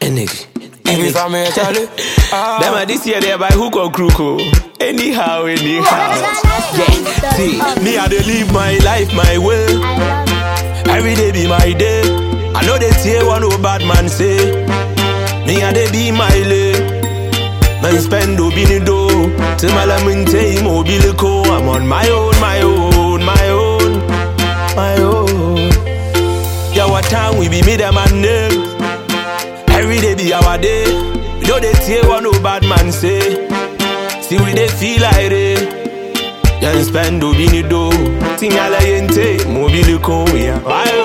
energy. Every family Charlie. Them are this year they by hook or crook. Anyhow. Yeah, see, me I dey live my life my way. Every day be my day. I know they say one no bad man say. Me I dey be my lay. Man spend obini do. Till my lemon tay mobile co. I'm on my own. Yeah, what time we be made a man name. Every day be our day. We know they say one no bad man say. See we they feel like it. Yeah, spend obini do. Tingala yente mobile co. Yeah,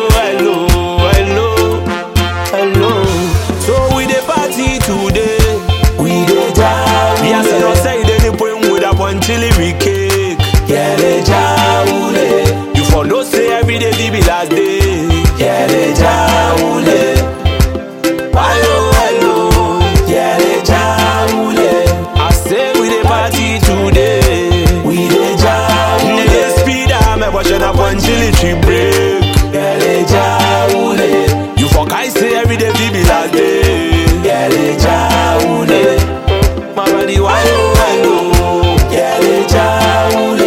hello. So we dey party today. We dey jam. We are not saying any point with a one chili cake. Yeah, they jam. You for no say every day be last day. Yeah, they jam. Hello. Yeah, they jam. I say we dey party today. We dey jam. They speed up, me watch up one chili tree break. Yeah, they jam. You for I say every day be last day. Yeah, they jam. My body hello. Yeah, they jam.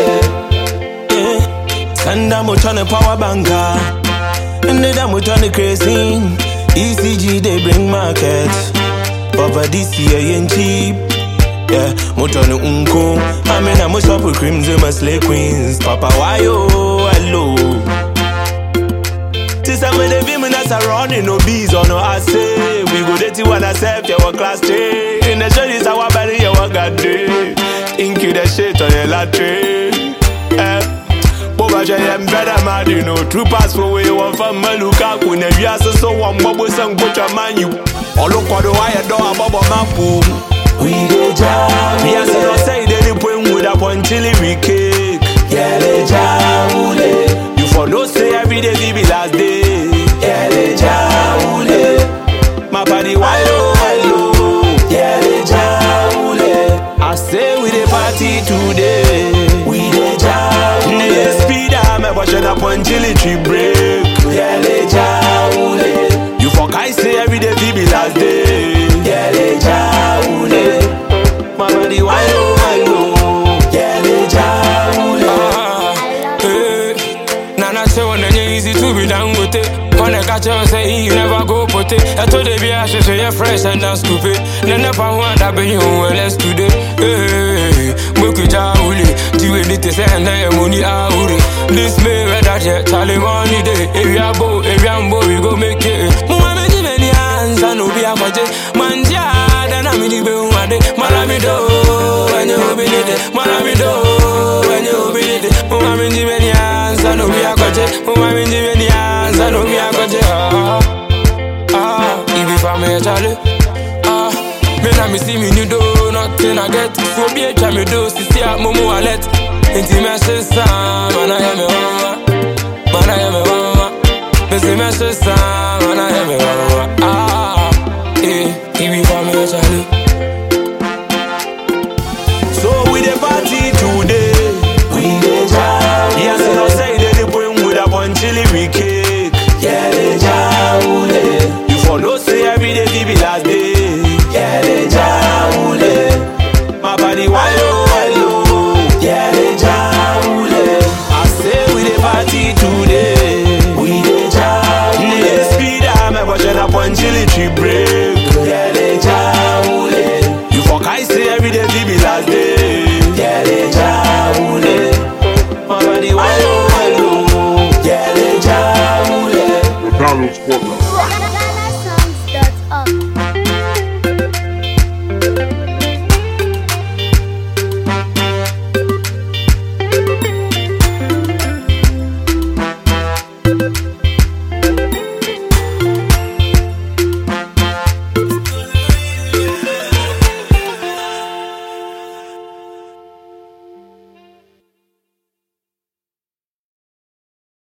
Send them out on the power banker. And they them out on the crazy. ECG they bring market. Papa this year ain't cheap. Yeah, motor no unko. I mean I'm a shop with creams and my slay queens. Papa why hello. Since I'm in the women that's running no bees or no I say. We go dirty when I serve your class 3. In the show is our body your God day. Ink you the shit on your latte. Boba jay am better mad you know. True pass for where you want from Maluka. When you are so one bubble song put your man you. All look for the wire door bubble mapu. We dey jam. We are not saying any point with a one chili cake. Yeah, they jam. You for no say every day be last day. Yeah, they jam. My body hello. Yeah, they jam. I say we dey party today. We dey jam. They speed up, me watch up one chili tree break. Yeah, they jam. You for I say every day be last day. Yeah, they jam. My body hello. Yeah, they jam. Nana say when you easy to be down with it. When I catch you say you never go put it. I told you be a shit so you're fresh and not stupid. Then if I want that be you well let's do it. Hey, book it out. Do anything say and then money out. This may red that yet Charlie money day. If you are bow, we go make it. Mama me many hands and no be a budget. Manja then I'm in the bay one day. Maramido when you be it. Maramido when you be it. Mama me many hands and no be a budget. Mama me many hands and no be a budget. If you family Charlie. Me na me see me new do nothing I get. So be a try me do see at Momo wallet. Inti me sister, man I am a mama. Me see me sister, man I am a mama. If you family Charlie. So we dey party today. We dey jam. Yes, I don't say they bring with a one chili cake. Yeah, they jam. You for no say every day be last day. Yeah, they jam. My body hello. Yeah, they jam. I say we dey party today. We dey jam. They speed up, me watch up one chili tree break. Yeah, they jam. You for I say every day be last day. Yeah, they jam. My body hello. Yeah, they jam. McDonald's Portland.